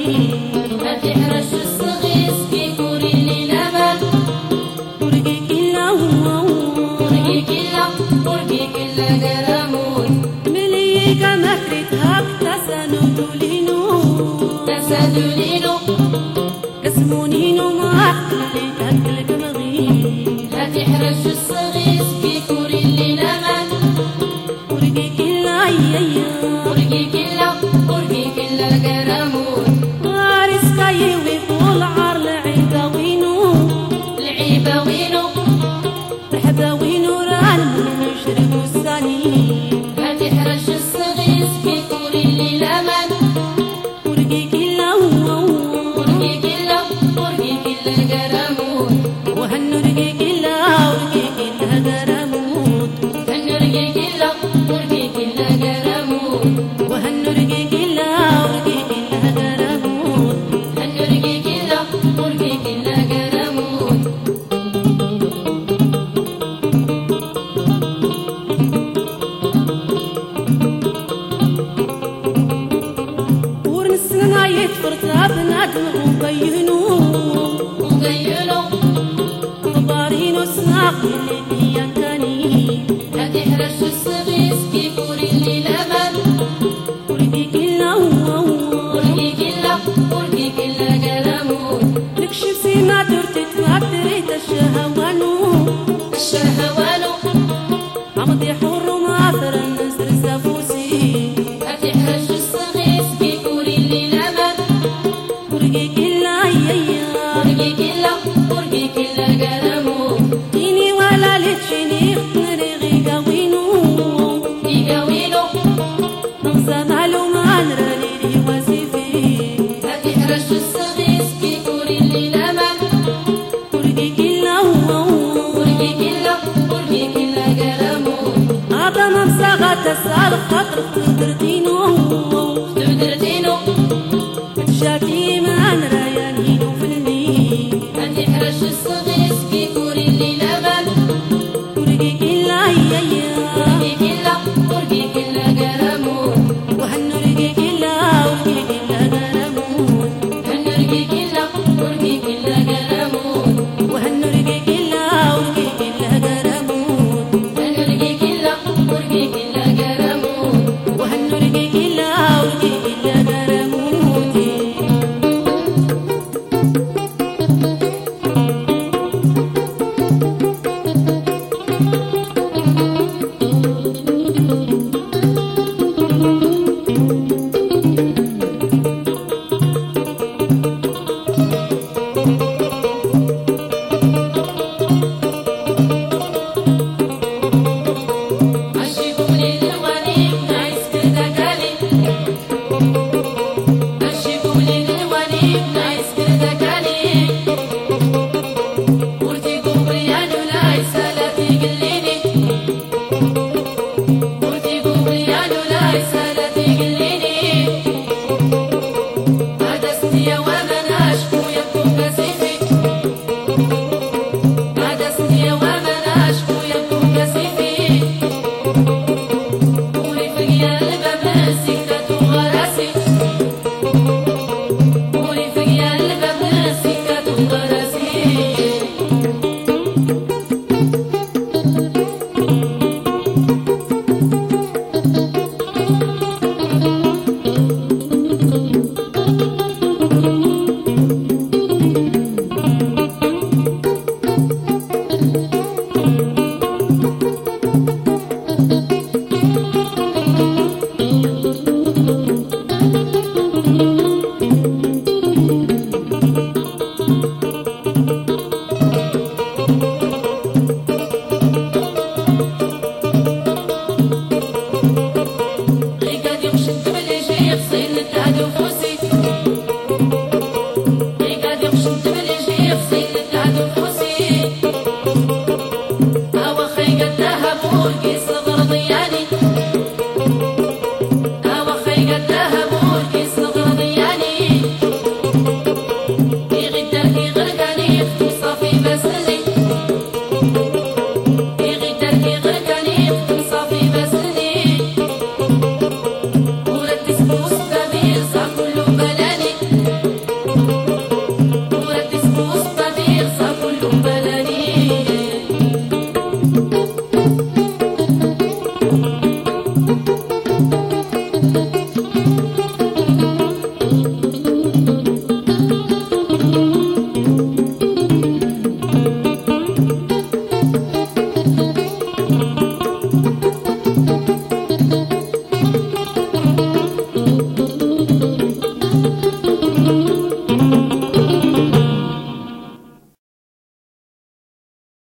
هاتي حرش الصغيس كي كوري اللي لمن ورقي كلا ورقي كلا ورقي كلا قرامون ملي كما كريتها تسانودولينو تسادولينو قسمونينو ما حكلي تاكلك مغيب هاتي حرش الصغيس كي كوري اللي لمن ورقي كلا ورقي كلا ورقي كلا قرامون غارس كاي ويقول عار لعيبة وينو لعيبة وينو رحبة وينو ران نشرب الساني هاتي حرش الصغيس كي كوري اللي لمن ورقي كلا ورقي كلا ورقي كلا قرامون وهالنرقي كلا ورقي كلا غراموت هنرقي كلا ورقي كلا قرامون وهالنرقي كلا ورقي كلا غراموت هنرقي كلا ورقي كلا قرامون ورنسنا يتفرتا بنادم وبينو وبينو خبارينو سناق اللي هي تاني هاتي حرش الصغيس كي كوري اللي لمن ورقي كلا ورقي كلا ورقي كلا قرامون نكشف سيما درتي تقدريت الشهوانو الشهوانو عمضي حر وما فرن نسر سافوسي هاتي حرش الصغيس كي كوري اللي لمن ورقي كلا ورقي كلا ورقي كلا قرامون ديني ولا لتشيني نرغي قوينو يقاوينو نغزى معلومة نراني لي وزيفي هاتي حرش الصغيس كي كوري اللي لمن ورقي كلا ورقي كلا ورقي كلا قرامون عطا ممساغة تسأل خاطر تدردينو تدردينو تشاكي ما نراني